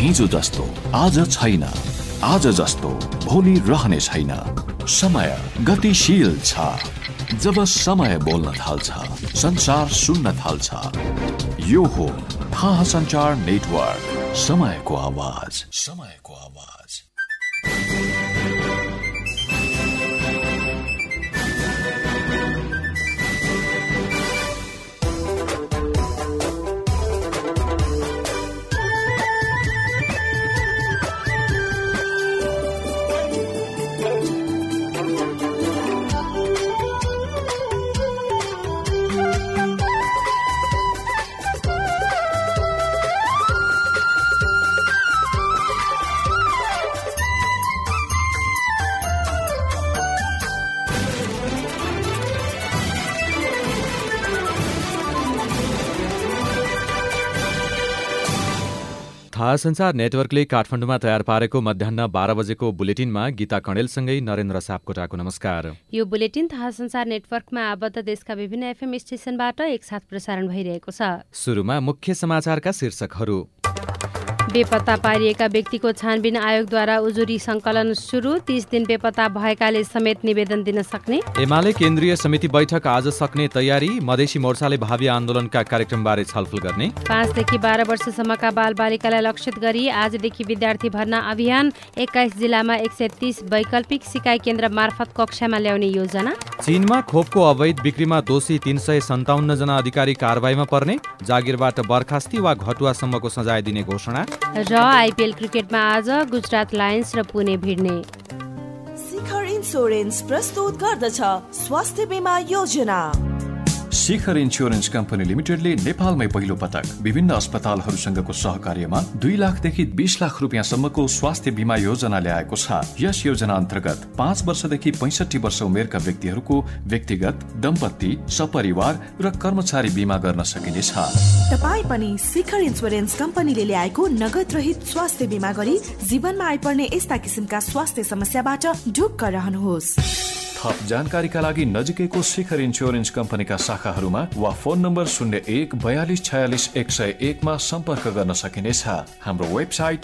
हिजो जस्तो आज छैन, आज जस्तो भोलि रहने छैन। समय गतिशील छ। जब समय बोल्न थाल्छ, संसार सुन्न थाल्छ। यो हो थाहा संचार नेटवर्क, समयको आवाज, समयको आवाज। थाहा संचार नेटवर्कले काठमाडौँमा तयार पारेको मध्याह 12 बजेको बुलेटिनमा गीता कणेलसँगै नरेन्द्र सापकोटाको नमस्कार। यो बुलेटिन थाहा संचार नेटवर्कमा आबद्ध देशका विभिन्न एफएम स्टेशनबाट एकसाथ प्रसारण भइरहेको छ। सुरुमा मुख्य समाचारका शीर्षकहरू। बेपत्ता पारिएका व्यक्तिको छानबिन आयोगद्वारा उजुरी संकलन सुरु, 30 दिन बेपत्ता भएकाले समेत निवेदन दिन सक्ने। एमाले केन्द्रीय समिति बैठक आज सक्ने तयारी, मधेसी मोर्चाले भावी आन्दोलनका कार्यक्रमबारे छलफल गर्ने। 5 देखि 12 वर्षसम्मका बालबालिकालाई लक्षित गरी आजदेखि विद्यार्थी भर्ना अभियान, 21 जिल्लामा 130 वैकल्पिक सिकाइ केन्द्र मार्फत कक्षामा ल्याउने योजना। चीनमा खोपको अवैध बिक्रीमा दोषी 357 जना अधिकारी कारबाहीमा पर्ने, जागिरबाट बर्खास्ती वा घटुवासम्मको सजाय दिने घोषणा। र आइपिएल क्रिकेटमा आज गुजरात लायन्स र पुणे भिड्ने। शिखर इन्स्योरेन्स प्रस्तुत गर्दछ स्वास्थ्य बीमा योजना। शिखर इन्स्योरेन्स कम्पनी लिमिटेडले नेपालमै पहिलो पटक विभिन्न अस्पतालहरूसँगको सहकार्यमा 2 लाखदेखि 20 लाख रुपियाँसम्मको स्वास्थ्य बीमा योजना ल्याएको छ। यस योजना अन्तर्गत 5 वर्षदेखि 65 वर्ष उमेरका व्यक्तिहरूको व्यक्तिगत, दम्पति, सपरिवार र कर्मचारी बीमा गर्न सकिनेछ। तपाई पनि शिखर इन्स्योरेन्स कम्पनीले ल्याएको नगद रहित स्वास्थ्य बीमा गरी जीवनमा आइपर्ने यस्ता किसिमका स्वास्थ्य समस्याबाट ढुक्क रहनुहोस्। थप जानकारीका लागि नजिकैको शिखर इन्स्योरेन्स कम्पनीका शाखाहरूमा वा फोन नम्बर 01 42 46 101 मा सम्पर्क गर्न सकिनेछ। हाम्रो वेबसाइट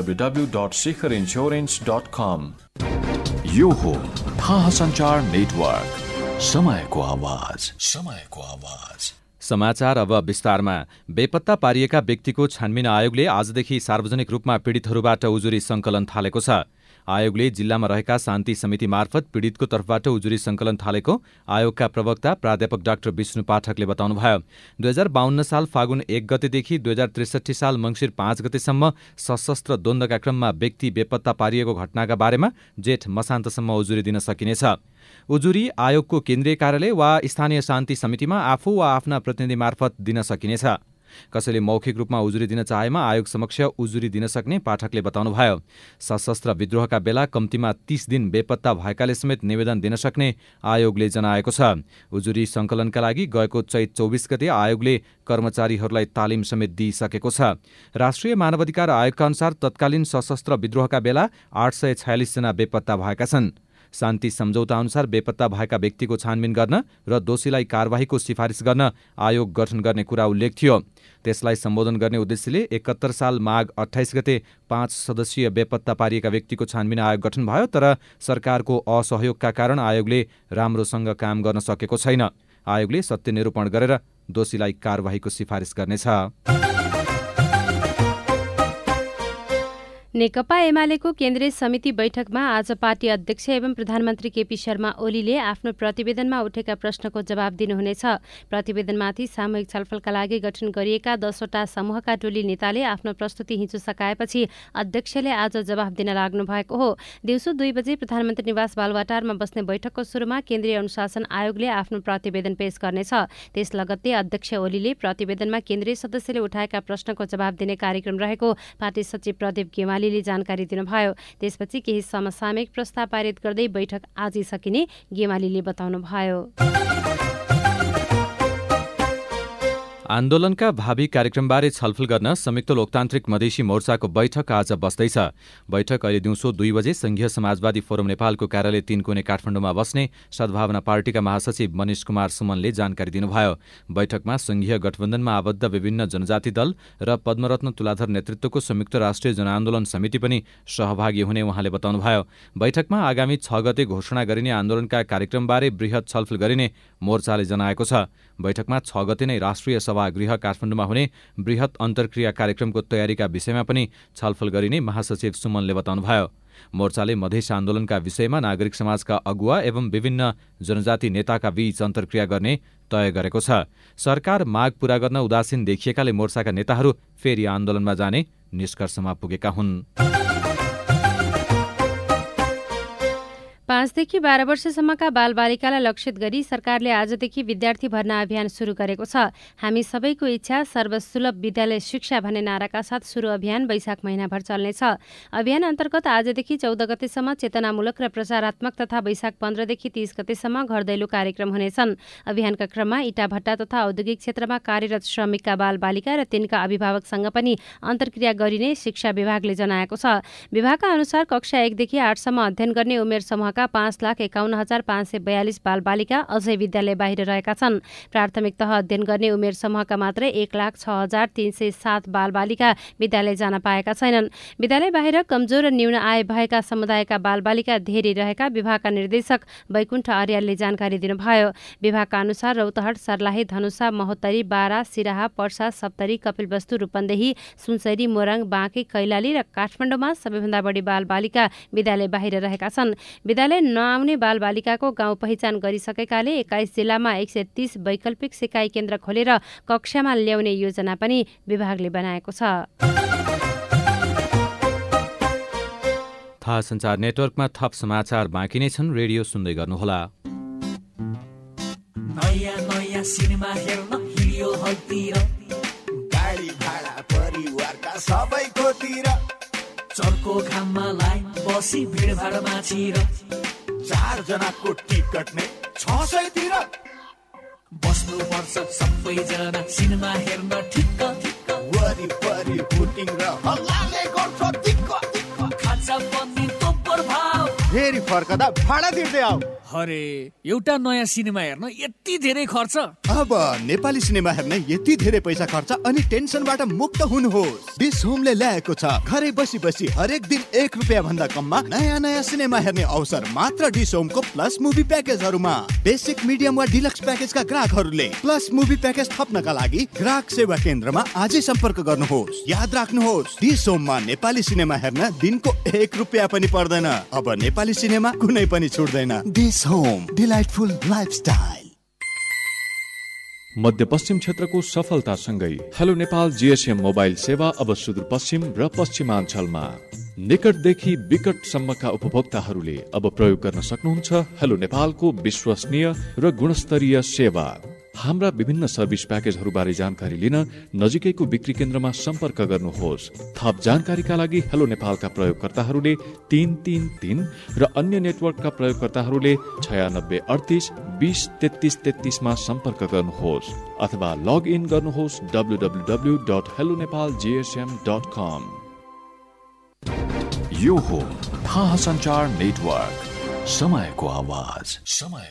www.shikhariinsurance.com। यो हो थाहा संचार नेटवर्क, समयको आवाज, समयको आवाज। समाचार अब विस्तारमा। बेपत्ता पारिएका व्यक्तिको छानबिन आयोगले आजदेखि सार्वजनिक रूपमा पीडितहरूबाट उजुरी संकलन थालेको छ। आयोगले जिल्लामा रहेका शान्ति समिति मार्फत पीडितको तर्फबाट उजुरी संकलन थालेको आयोगका प्रवक्ता प्राध्यापक डाक्टर विष्णु पाठकले बताउनुभयो। 2052 साल फागुन 1 गतेदेखि 2063 साल मङ्सिर 5 गतेसम्म सशस्त्र द्वन्द्वका क्रममा व्यक्ति बेपत्ता पारिएको घटनाका बारेमा जेठ मसान्तसम्म उजुरी दिन सकिनेछ। उजुरी आयोगको केन्द्रीय कार्यालय वा स्थानीय शान्ति समितिमा आफू वा आफ्ना प्रतिनिधि मार्फत दिन सकिनेछ। कसैले मौखिक रूपमा उजुरी दिन चाहेमा आयोग समक्ष उजुरी दिन सक्ने पाठकले बताउनुभयो। सशस्त्र विद्रोहका बेला कम्तीमा 30 दिन बेपत्ता भएकाले समेत निवेदन दिन सक्ने आयोगले जनाएको छ। उजुरी संकलनका लागि गएको चैत 24 गते आयोगले कर्मचारीहरूलाई तालिम समेत दिइसकेको छ। राष्ट्रिय मानवाधिकार आयोगका अनुसार तत्कालीन सशस्त्र विद्रोहका बेला 846 जना बेपत्ता भएका छन्। शान्ति सम्झौता अनुसार बेपत्ता भएका व्यक्तिको छानबिन गर्न र दोषीलाई कारबाहीको सिफारिस गर्न आयोग गठन गर्ने कुरा उल्लेख थियो। त्यसलाई सम्बोधन गर्ने उद्देश्यले 71 साल माघ 28 गते 5 सदस्यीय बेपत्ता पारिएका व्यक्तिको छानबिन आयोग गठन भयो। तर सरकारको असहयोगका कारण आयोगले राम्रोसँग काम गर्न सकेको छैन। आयोगले सत्य निरूपण गरेर दोषीलाई कारबाहीको सिफारिस गर्नेछ। नेकपा एमालेको केन्द्रीय समिति बैठकमा आज पार्टी अध्यक्ष एवं प्रधानमन्त्री केपी शर्मा ओलीले आफ्नो प्रतिवेदनमा उठेका प्रश्नको जवाब दिनुहुनेछ। प्रतिवेदनमाथि सामूहिक छलफलका लागि गठन गरिएका 10वटा समूहका टोली नेताले आफ्नो प्रस्तुति हिजो सकाएपछि अध्यक्षले आज जवाब दिन लाग्नु भएको हो। दिउँसो 2 बजे प्रधानमन्त्री निवास बालुवाटारमा बस्ने बैठकको सुरुमा केन्द्रीय अनुशासन आयोगले आफ्नो प्रतिवेदन पेश गर्नेछ। त्यस लगत्तै अध्यक्ष ओलीले प्रतिवेदनमा केन्द्रीय सदस्यले उठाएका प्रश्नको जवाब दिने कार्यक्रम रहेको पार्टी सचिव प्रदीप गेवालीले जानकारी दिनुभयो। त्यसपछि केही समसामयिक प्रस्ताव पारित गर्दै बैठक आजै सकिने गेवालीले बताउनुभयो। आन्दोलनका भावी कार्यक्रमबारे छलफल गर्न संयुक्त लोकतान्त्रिक मधेसी मोर्चाको बैठक आज बस्दैछ। बैठक अहिले दिउँसो 2 बजे संघीय समाजवादी फोरम नेपालको कार्यालय 3 कोणे काठमाडौँमा बस्ने सद्भावना पार्टीका महासचिव मनिष कुमार सुमनले जानकारी दिनुभयो। बैठकमा संघीय गठबन्धनमा आबद्ध विभिन्न जनजाति दल र पद्मरत्न तुलाधर नेतृत्वको संयुक्त राष्ट्रिय जनआन्दोलन समिति पनि सहभागी हुने उहाँले बताउनुभयो। बैठकमा आगामी 6 गते घोषणा गरिने आन्दोलनका कार्यक्रमबारे बृहत छलफल गरिने मोर्चाले जनाएको छ। बैठकमा 6 गते नै राष्ट्रिय सभागृह काठमाडौँमा हुने बृहत अन्तर्क्रिया कार्यक्रमको तयारीका विषयमा पनि छलफल गरिने महासचिव सुमनले बताउनुभयो। मोर्चाले मधेस आन्दोलनका विषयमा नागरिक समाजका अगुवा एवं विभिन्न जनजाति नेताका बीच अन्तर्क्रिया गर्ने तय गरेको छ। सरकार माग पूरा गर्न उदासीन देखिएकाले मोर्चाका नेताहरू फेरि आन्दोलनमा जाने निष्कर्षमा पुगेका हुन्। 5 देखि 12 वर्षसम्मका बालबालिकालाई लक्षित गरी सरकारले आजदेखि विद्यार्थी भर्ना अभियान सुरु गरेको छ। हामी सबैको इच्छा सर्वसुलभ विद्यालय शिक्षा भन्ने नाराका साथ सुरु अभियान वैशाख महिनाभर चल्नेछ। अभियान अन्तर्गत आजदेखि 14 गतेसम्म चेतनामूलक र प्रचारात्मक तथा वैशाख 15 देखि 30 गतेसम्म घर दैलो कार्यक्रम हुनेछन्। अभियानका क्रममा इटाभट्टा तथा औद्योगिक क्षेत्रमा कार्यरत श्रमिकका बालबालिका र तिनका अभिभावकसँग पनि अन्तर्क्रिया गरिने शिक्षा विभागले जनाएको छ। विभागका अनुसार कक्षा 1 देखि 8 सम्म अध्ययन गर्ने उमेर समूहका 5,51,542 बालबालिका अझै विद्यालय बाहिर रहेका छन्। प्राथमिक तह अध्ययन गर्ने उमेर समूहका मात्रै 1,06,307 बालबालिका विद्यालय जान पाएका छैनन्। विद्यालय बाहिर कमजोर र न्यून आय भएका समुदायका बालबालिका धेरै रहेका विभागका निर्देशक वैकुण्ठ आर्यालले जानकारी दिनुभयो। विभागका अनुसार रौतहट, सर्लाही, धनुषा, महोत्तरी, बारा, सिराहा, पर्सा, सप्तरी, कपिलवस्तु, रूपन्देही, सुनसरी, मोरङ, बाँके, कैलाली र काठमाडौँमा सबैभन्दा बढी बालबालिका विद्यालय बाहिर रहेका छन्। विद्यालय नआउने बालबालिकाको गाउँ पहिचान गरिसकेकाले 21 जिल्लामा 130 वैकल्पिक सिकाइ केन्द्र खोलेर कक्षामा ल्याउने योजना पनि विभागले बनाएको छ। थाहा सञ्चार नेटवर्कमा थप समाचार बाँकी नै छन्। रेडियो सुन्दै गर्नुहोला। नयाँ सिनेमा हेर्न हिँड्यो हलतिर, गाडी भाडा परिवारका सबैकोतिर, चर्को घाममा लाइन बसी भिडभाड माछिर, 4 जनाको टिकट नै 600 तिर, बस्नुपर्छ सबैजना सिनेमा हेर्न ठिक्क, वरिपरि बुटिङ र हल्लाले गर्छ दिक्क, खाजा पनि तोपर भाव, फेरि फर्कदा भाडा तिर्दै आऊ। अरे एउटा नयाँ सिनेमा हेर्न यति धेरै खर्च? अब नेपाली सिनेमा हेर्न यति धेरै पैसा खर्च अनि टेन्सनबाट मुक्त हुनुहोस्। डिस होमले ल्याएको छ घरै बसी बसी हरेक दिन 1 रुपैयाँ भन्दा कममा नयाँ सिनेमा हेर्ने अवसर मात्र डिस होमको प्लस मुभी प्याकेजहरूमा। बेसिक, मिडियम वा डिलक्स प्याकेजका ग्राहकहरूले प्लस मुभी प्याकेज थप्नका लागि ग्राहक सेवा केन्द्रमा आजै सम्पर्क गर्नुहोस्। याद राख्नुहोस्, डिस होममा नेपाली सिनेमा हेर्न दिनको 1 रुपैयाँ पनि पर्दैन। अब नेपाली सिनेमा कुनै पनि छुट्दैन। Home delightful lifestyle. मध्यपश्चिम क्षेत्रको सफलतासँगै हेलो नेपाल जीएसएम मोबाइल सेवा अब सुदूरपश्चिम र पश्चिमाञ्चलमा निकटदेखि विकटसम्मका उपभोक्ताहरूले अब प्रयोग गर्न सक्नुहुन्छ हेलो नेपालको विश्वसनीय र गुणस्तरीय सेवा। हाम्रा विभिन्न सर्भिस प्याकेजहरूबारे जानकारी लिन नजिकैको बिक्री केन्द्रमा सम्पर्क गर्नुहोस्। थप जानकारीका लागि हेलो नेपालका प्रयोगकर्ताहरूले 333 र अन्य नेटवर्कका प्रयोगकर्ताहरूले 9638 20 33 33 मा सम्पर्क गर्नुहोस् अथवा लग इन गर्नुहोस् www.hellonepalgsm.com। यो हो थाहा सञ्चार नेटवर्क, समयको आवाज।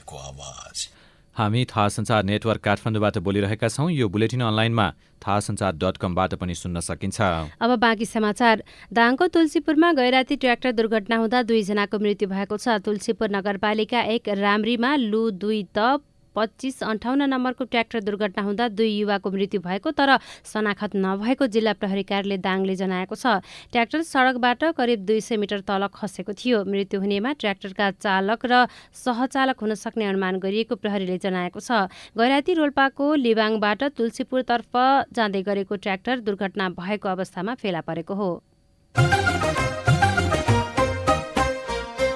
हामी थाहा सञ्चार नेटवर्क काठमाडौँबाट बोलिरहेका छौँ। यो बुलेटिन अनलाइनमा थाहासञ्चार.com-बाट पनि सुन्न सकिन्छ। अब बाँकी समाचार। दाङको तुलसीपुरमा गैराती ट्र्याक्टर दुर्घटना हुँदा 2 जनाको मृत्यु भएको छ। तुलसीपुर नगरपालिका 1 राम्रीमा लु 2 त 2558 नम्बरको ट्र्याक्टर दुर्घटना हुँदा 2 युवाको मृत्यु भएको तर शनाखत नभएको जिल्ला प्रहरी कार्यालय दाङले जनाएको छ। ट्र्याक्टर सडकबाट करिब 200 मिटर तल खसेको थियो। मृत्यु हुनेमा ट्र्याक्टरका चालक र सहचालक हुन सक्ने अनुमान गरिएको प्रहरीले जनाएको छ। गैराती रोल्पाको लिबाङबाट तुलसीपुरतर्फ जाँदै गरेको ट्र्याक्टर दुर्घटना भएको अवस्थामा फेला परेको हो।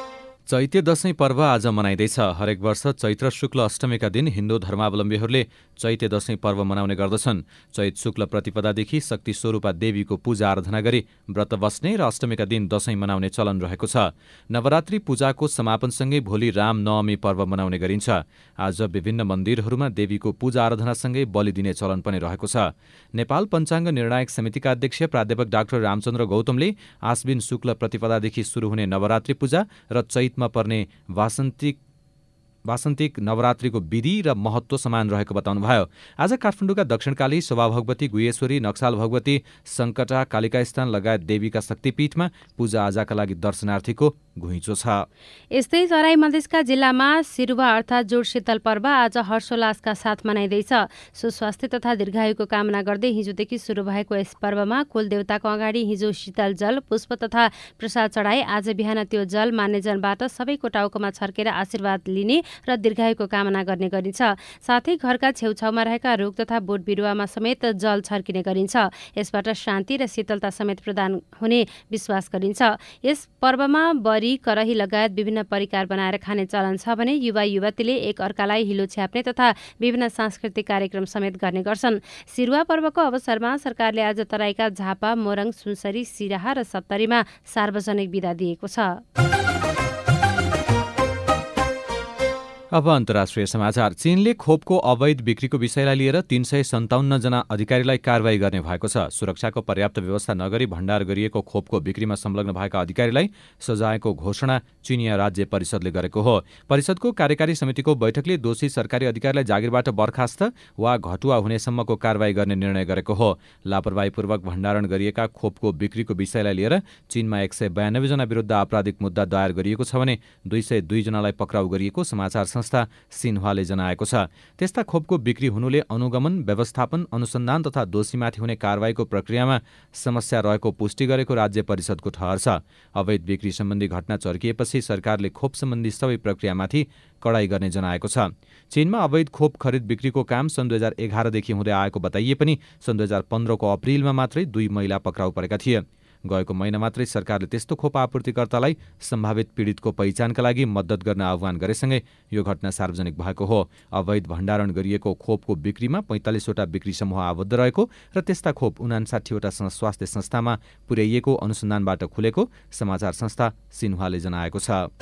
चैते दशैं पर्व आज मनाइँदैछ। हरेक वर्ष चैत्र शुक्ल अष्टमीका दिन हिन्दू धर्मावलम्बीहरूले चैते दशैं पर्व मनाउने गर्दछन्। चैत शुक्ल प्रतिपदादेखि शक्ति स्वरूपा देवीको पूजा आराधना गरी व्रत बस्ने र अष्टमीका दिन दशैं मनाउने चलन रहेको छ। नवरात्रि पूजाको समापनसँगै भोलि राम नवमी पर्व मनाउने गरिन्छ। आज विभिन्न मन्दिरहरूमा देवीको पूजा आराधनासँगै बलि दिने चलन पनि रहेको छ। नेपाल पञ्चाङ्ग निर्णायक समितिका अध्यक्ष प्राध्यापक डाक्टर रामचन्द्र गौतमले आश्विन शुक्ल प्रतिपदादेखि सुरु हुने नवरात्रि पूजा र चैतमा पर्ने वासन्तिक नवरात्रिको विधि र महत्त्व समान रहेको बताउनुभयो। आज काठमाडौँका दक्षिणकाली शोभा भगवती, गुह्येश्वरी, नक्साल भगवती, सङ्कटा, कालिका स्थान लगायत देवीका शक्तिपीठमा पूजाआजाका लागि दर्शनार्थीको घुइँचो छ। यस्तै तराई मधेसका जिल्लामा सिरुवा अर्थात् जोड शीतल पर्व आज हर्षोल्लासका साथ मनाइँदैछ। सुस्वास्थ्य तथा दीर्घायुको कामना गर्दै हिजोदेखि सुरु भएको यस पर्वमा कुलदेवताको अगाडि हिजो शीतल जल, पुष्प तथा प्रसाद चढाई आज बिहान त्यो जल मान्यजनबाट सबैको टाउकोमा छर्केर आशीर्वाद लिने र दीर्घायुको कामना गर्ने गरिन्छ। साथै घरका छेउछाउमा रहेका रुख तथा बोट बिरुवामा समेत जल छर्किने गरिन्छ। यसबाट शान्ति र शीतलता समेत प्रदान हुने विश्वास गरिन्छ। यस पर्वमा बरी, करही लगायत विभिन्न परिकार बनाएर खाने चलन छ भने युवा युवतीले एक अर्कालाई हिलो छ्याप्ने तथा विभिन्न सांस्कृतिक कार्यक्रम समेत गर्ने गर्छन्। सिरुवा पर्वको अवसरमा सरकारले आज तराईका झापा, मोरङ, सुनसरी, सिराहा र सप्तरीमा सार्वजनिक बिदा दिएको छ। अब अन्तर्राष्ट्रिय समाचार। चीनले खोपको अवैध बिक्रीको विषयलाई लिएर 357 जना अधिकारीलाई कारवाही गर्ने भएको छ। सुरक्षाको पर्याप्त व्यवस्था नगरी भण्डार गरिएको खोपको बिक्रीमा संलग्न भएका अधिकारीलाई सजायको घोषणा चिनिया राज्य परिषदले गरेको हो। परिषदको कार्यकारी समितिको बैठकले दोषी सरकारी अधिकारीलाई जागिरबाट बर्खास्त वा घटुवा हुनेसम्मको कारवाही गर्ने निर्णय गरेको हो। लापरवाहीपूर्वक भण्डारण गरिएका खोपको बिक्रीको विषयलाई लिएर चीनमा 192 जना विरुद्ध आपराधिक मुद्दा दायर गरिएको छ भने 202 जनालाई पक्राउ गरिएको समाचार संस्था सिन्ह्वाले जनाएको छ। त्यस्ता खोपको बिक्री हुनुले अनुगमन, व्यवस्थापन, अनुसन्धान तथा दोषीमाथि हुने कारवाहीको प्रक्रियामा समस्या रहेको पुष्टि गरेको राज्य परिषदको ठहर छ। अवैध बिक्री सम्बन्धी घटना चर्किएपछि सरकारले खोप सम्बन्धी सबै प्रक्रियामाथि कडाई गर्ने जनाएको छ। चीनमा अवैध खोप खरिद बिक्रीको काम सन् 2011 देखि हुँदै आएको बताइए पनि सन् 2015 को अप्रिलमा मात्रै 2 महिला पक्राउ परेका थिए। गएको महिना मात्रै सरकारले त्यस्तो खोप आपूर्तिकर्तालाई सम्भावित पीडितको पहिचानका लागि मद्दत गर्न आह्वान गरेसँगै यो घटना सार्वजनिक भएको हो। अवैध भण्डारण गरिएको खोपको बिक्रीमा 45 वटा बिक्री समूह आबद्ध रहेको र त्यस्ता खोप 59 वटा स्वास्थ्य संस्थामा पुर्याइएको अनुसन्धानबाट खुलेको समाचार संस्था सिन्ह्वाले जनाएको छ।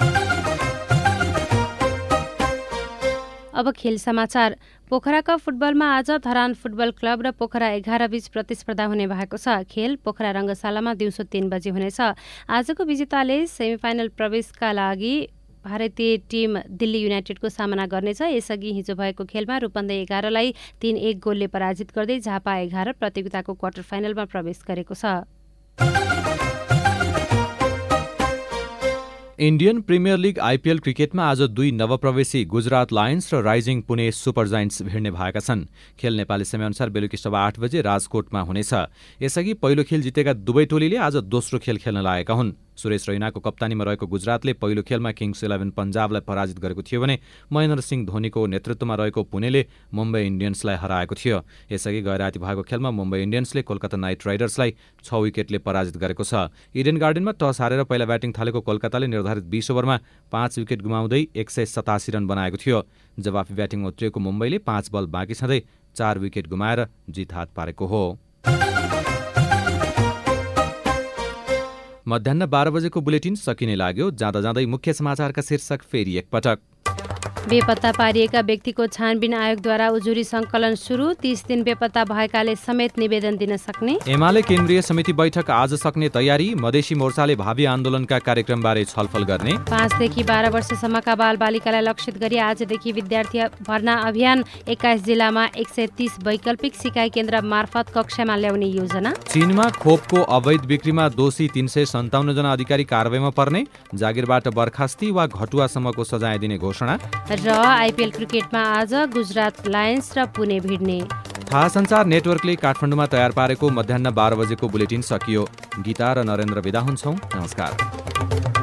अब खेल समाचार। पोखराका फुटबलमा आज धरान फुटबल क्लब र पोखरा 11 बीच प्रतिस्पर्धा हुने भएको छ। खेल पोखरा रङ्गशालामा दिउँसो 3 बजे हुनेछ। आजको विजेताले सेमिफाइनल प्रवेशका लागि भारतीय टिम दिल्ली युनाइटेडको सामना गर्नेछ। यसअघि हिजो भएको खेलमा रूपन्देही 11लाई 3-1 गोलले पराजित गर्दै झापा 11 प्रतियोगिताको क्वार्टर फाइनलमा प्रवेश गरेको छ। इन्डियन प्रिमियर लिग आइपिएल क्रिकेटमा आज 2 नवप्रवेशी गुजरात लायन्स र राइजिङ पुणे सुपर जायन्ट्स भिड्ने भएका छन्। खेल नेपाली समयअनुसार बेलुकी 8:15 बजे राजकोटमा हुनेछ। यसअघि पहिलो खेल जितेका दुवै टोलीले आज दोस्रो खेल खेल्न लागेका हुन्। सुरेश रैनाको कप्तानीमा रहेको गुजरातले पहिलो खेलमा किङ्स 11 पन्जाबलाई पराजित गरेको थियो भने महेन्द्र सिंह धोनीको नेतृत्वमा रहेको पुणेले मुम्बई इन्डियन्सलाई हराएको थियो। यसअघि गएर राति भएको खेलमा मुम्बई इन्डियन्सले कोलकाता नाइट राइडर्सलाई 6 विकेटले पराजित गरेको छ। इडेन गार्डनमा टस हारेर पहिला ब्याटिङ थालेको कोलकाताले निर्धारित 20 ओभरमा 5 विकेट गुमाउँदै 187 रन बनाएको थियो। जवाफी ब्याटिङ उत्रिएको मुम्बईले 5 बल बाँकी छँदै 4 विकेट गुमाएर जित हात पारेको हो। मध्याह 12 बजेको बुलेटिन सकिने लाग्यो। जाँदा जाँदै मुख्य समाचारका शीर्षक फेरि एकपटक। बेपत्ता पारिएका व्यक्तिको छानबिन आयोगद्वारा उजुरी संकलन सुरु। 30 दिन बेपत्ता भएकाले समेत निवेदन दिन सक्ने। एमाले केन्द्रीय समिति बैठक आज सक्ने तयारी। मधेसी मोर्चाले भावी आन्दोलनका कार्यक्रमबारे छलफल गर्ने। 5 देखि 12 वर्षसम्मका बालबालिकालाई लक्षित गरी आजदेखि विद्यार्थी भर्ना अभियान। 21 जिल्लामा 130 वैकल्पिक सिकाइ केन्द्र मार्फत कक्षामा ल्याउने योजना। चीनमा खोपको अवैध बिक्रीमा दोषी 357 जना अधिकारी कारबाहीमा पर्ने। जागिरबाट बर्खास्ती वा घटुवासम्मको सजाय दिने घोषणा। र आइपिएल क्रिकेटमा आज गुजरात लायन्स र पुणे भिड्ने। थाहा सञ्चार नेटवर्कले काठमाडौँमा तयार पारेको मध्याह 12 बजेको बुलेटिन सकियो। गीता र नरेन्द्र बिदा हुन्छौँ। नमस्कार।